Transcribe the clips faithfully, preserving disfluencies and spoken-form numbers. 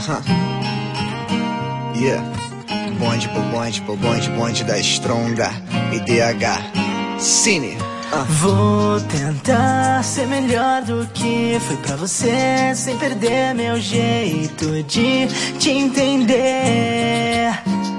Huh. Yeah. Bonde por bonde por bonde, bonde da Stronda e D H Cine. Uh. Vou tentar ser melhor do que fui pra você, sem perder meu jeito de te entender.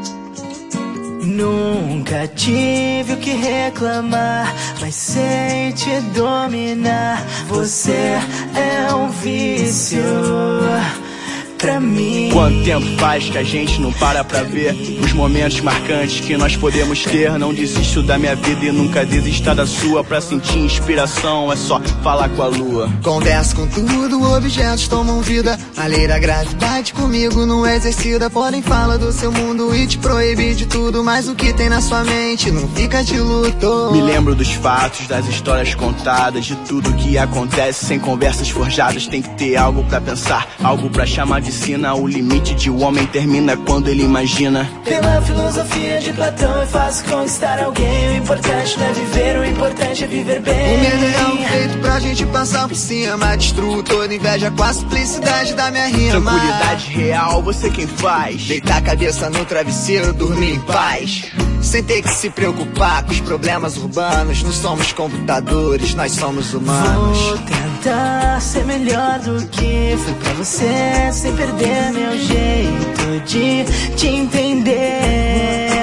Nunca tive o que reclamar, mas sei te dominar. Você é um vício pra mim. Quanto tempo faz que a gente não para pra ver os momentos marcantes que nós podemos ter? Não desisto da minha vida e nunca desista da sua. Pra sentir inspiração é só falar com a lua. Converso com tudo, objetos tomam vida. A lei da gravidade comigo não exercida. Podem falar do seu mundo e te proibir de tudo, mas o que tem na sua mente não fica de luto. Me lembro dos fatos, das histórias contadas, de tudo que acontece sem conversas forjadas. Tem que ter algo pra pensar, algo pra chamar de sina. O limite de um homem termina quando ele imagina. Pela filosofia de Platão é fácil conquistar alguém. O importante não é viver, o importante é viver bem. O medo é um feito pra gente passar por cima. Destruo toda inveja com a simplicidade da minha rima. Tranquilidade real, você quem faz. Deitar a cabeça no travesseiro, dormir em paz, sem ter que se preocupar com os problemas urbanos. Não somos computadores, nós somos humanos. Vou tentar ser melhor do que fui pra você, sem perder meu jeito de te entender.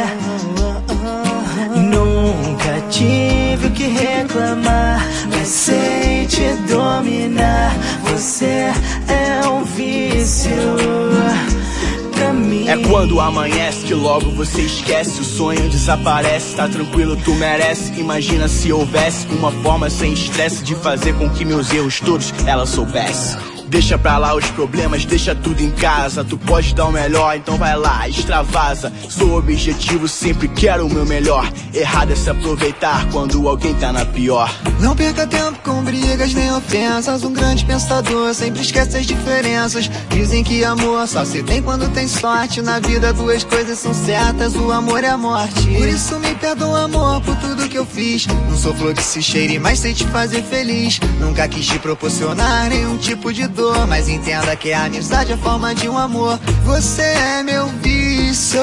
Nunca tive o que reclamar, mas sei te dominar. Você é um vício pra mim. É quando amanhece que logo você esquece. O sonho desaparece, tá tranquilo, tu merece. Imagina se houvesse uma forma sem estresse de fazer com que meus erros todos ela soubesse. Deixa pra lá os problemas, deixa tudo em casa. Tu pode dar o melhor, então vai lá, extravasa. Sou objetivo, sempre quero o meu melhor. Errado é se aproveitar quando alguém tá na pior. Não perca tempo com brigas nem ofensas. Um grande pensador sempre esquece as diferenças. Dizem que amor só se tem quando tem sorte. Na vida duas coisas são certas, o amor e a morte. Por isso me perdoa, amor, por tudo que eu fiz. Não sou flor que se cheire, mas sei te fazer feliz. Nunca quis te proporcionar nenhum tipo de dor, mas entenda que a amizade é a forma de um amor. Você é meu vício.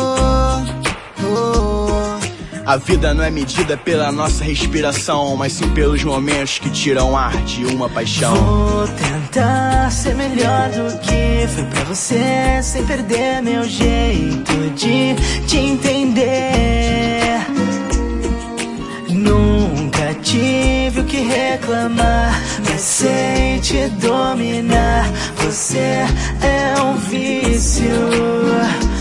Oh. A vida não é medida pela nossa respiração, mas sim pelos momentos que tiram ar de uma paixão. Vou tentar ser melhor do que fui pra você, sem perder meu jeito de te entender. Nunca tive o que reclamar, mas sei te dominar. Você é um vício